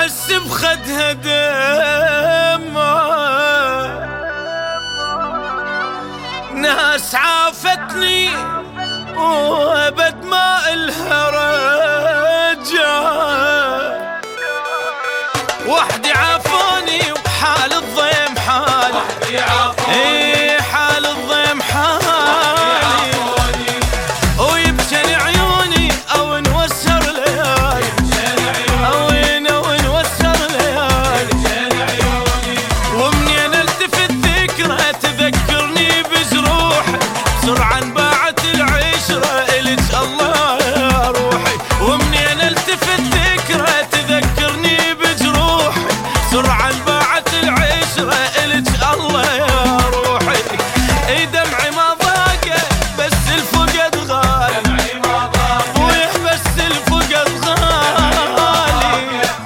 واحس بخدها دمه، ناس عافتني وابد ما الها رجع، وحدي عافوني وحال الضيم حالي، اي حال الضيم حالي، ويبشن عيوني او نوسر ليالي، او نوسر ليالي، ومنين التفت ذكرى تذكرني بجروحي، بسرعة انباعت العشرة الك الله يا روحي، ومنين التفت ذكرى تذكرني بجروحي، بسرعة انباعت العشرة الك الله يا روحي، اي دمعي ما ضاقه بس الفقد غالي، دمعي ما ضاقه ويه بس الفقد غالي.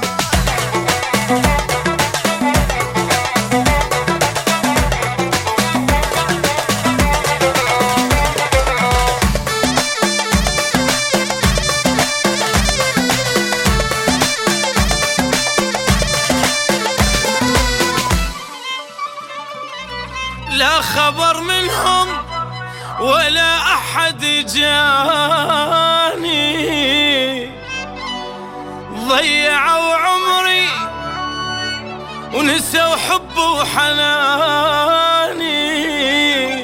لا خبر منهم ولا أحد جاني، ضيعوا عمري ونسوا حب وحناني،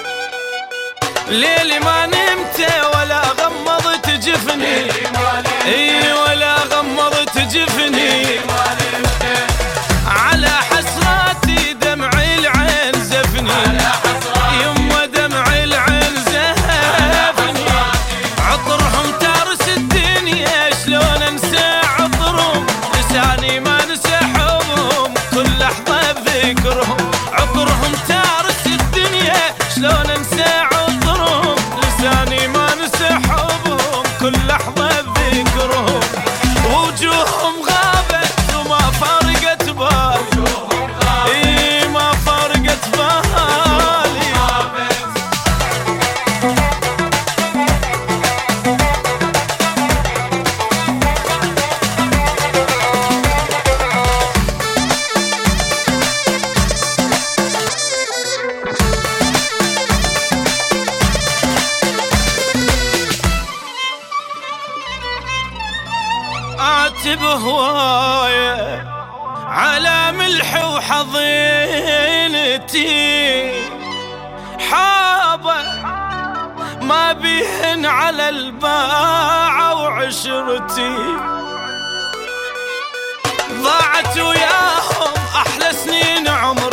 ليلي ما نمت ولا غمضت جفني، اي ولا غمضت جفني، على حسراتي دمعي العين زفني، يما دمعي العين زفني، عطرهم تارس الدنيا شلون انسى عطرهم، لساني ما نسى حبهم كل لحظة بذكرهم، عطرهم تارس الدنيا شلون انسى عطرهم، لساني ما نسى حبهم كل لحظة بذكرهم، ووجوههم غابت وما فارقت بالي، اي ما فارقت بالي. اعتب هوايه على ملح وحضينتي، حابه ما بيهن على الباعة وعشرتي، ضاعت وياهم احلى سنين عمري.